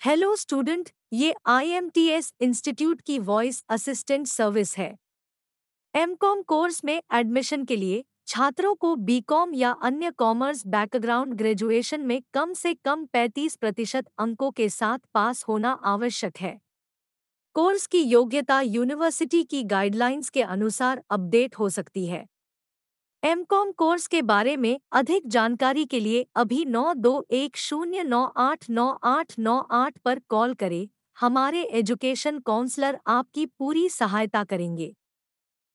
Hello student, ये IMTS institute की voice assistant service है। एमकॉम कोर्स में एडमिशन के लिए छात्रों को बीकॉम या अन्य कॉमर्स बैकग्राउंड ग्रेजुएशन में कम से कम 35% अंकों के साथ पास होना आवश्यक है। कोर्स की योग्यता यूनिवर्सिटी की गाइडलाइंस के अनुसार अपडेट हो सकती है। एमकॉम कोर्स के बारे में अधिक जानकारी के लिए अभी 9210989898 पर कॉल करें। हमारे एजुकेशन काउंसलर आपकी पूरी सहायता करेंगे।